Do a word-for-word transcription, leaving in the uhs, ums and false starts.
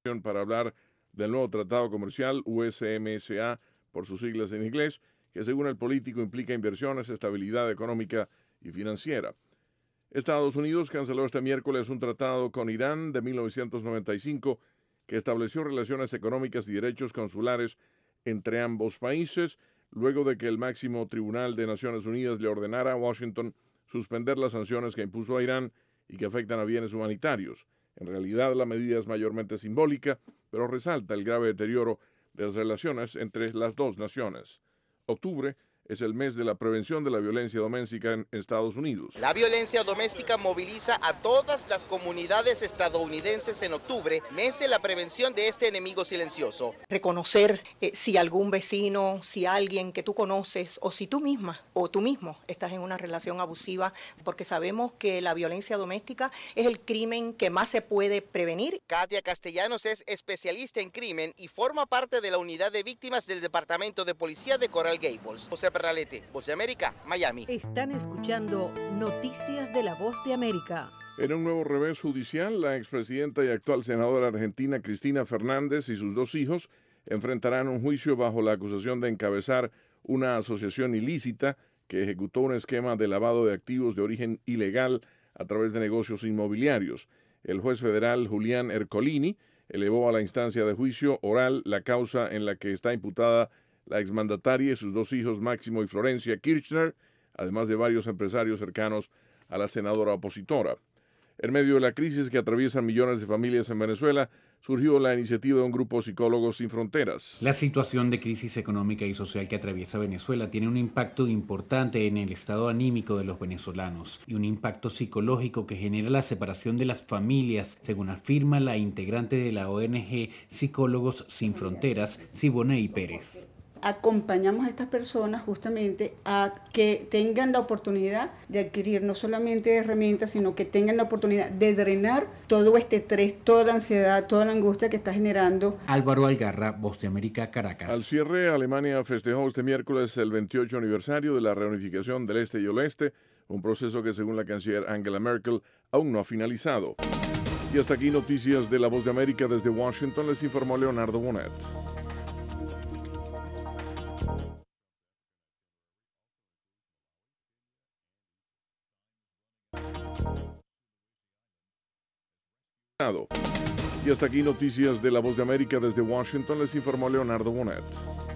para hablar del nuevo tratado comercial U S M S A, por sus siglas en inglés, que según el político implica inversiones, estabilidad económica y financiera. Estados Unidos canceló este miércoles un tratado con Irán de mil novecientos noventa y cinco que estableció relaciones económicas y derechos consulares entre ambos países, luego de que el máximo tribunal de Naciones Unidas le ordenara a Washington suspender las sanciones que impuso a Irán y que afectan a bienes humanitarios. En realidad, la medida es mayormente simbólica, pero resalta el grave deterioro de las relaciones entre las dos naciones. Octubre es el mes de la prevención de la violencia doméstica en Estados Unidos. La violencia doméstica moviliza a todas las comunidades estadounidenses en octubre, mes de la prevención de este enemigo silencioso. Reconocer eh, si algún vecino, si alguien que tú conoces o si tú misma o tú mismo estás en una relación abusiva, porque sabemos que la violencia doméstica es el crimen que más se puede prevenir. Katia Castellanos es especialista en crimen y forma parte de la unidad de víctimas del Departamento de Policía de Coral Gables. José Perralete, Voz de América, Miami. Están escuchando Noticias de la Voz de América. En un nuevo revés judicial, la expresidenta y actual senadora argentina Cristina Fernández y sus dos hijos enfrentarán un juicio bajo la acusación de encabezar una asociación ilícita que ejecutó un esquema de lavado de activos de origen ilegal a través de negocios inmobiliarios. El juez federal Julián Ercolini elevó a la instancia de juicio oral la causa en la que está imputada la exmandataria y sus dos hijos Máximo y Florencia Kirchner, además de varios empresarios cercanos a la senadora opositora. En medio de la crisis que atraviesan millones de familias en Venezuela, surgió la iniciativa de un grupo Psicólogos Sin Fronteras. La situación de crisis económica y social que atraviesa Venezuela tiene un impacto importante en el estado anímico de los venezolanos y un impacto psicológico que genera la separación de las familias, según afirma la integrante de la O N G Psicólogos Sin Fronteras, Siboney Pérez. Acompañamos a estas personas justamente a que tengan la oportunidad de adquirir no solamente herramientas, sino que tengan la oportunidad de drenar todo este estrés, toda la ansiedad, toda la angustia que está generando. Álvaro Algarra, Voz de América, Caracas. Al cierre, Alemania festejó este miércoles el veintiocho aniversario de la reunificación del este y oeste, un proceso que según la canciller Angela Merkel aún no ha finalizado. Y hasta aquí noticias de la Voz de América desde Washington, les informó Leonardo Bonet. Y hasta aquí noticias de la Voz de América desde Washington, les informó Leonardo Bonet.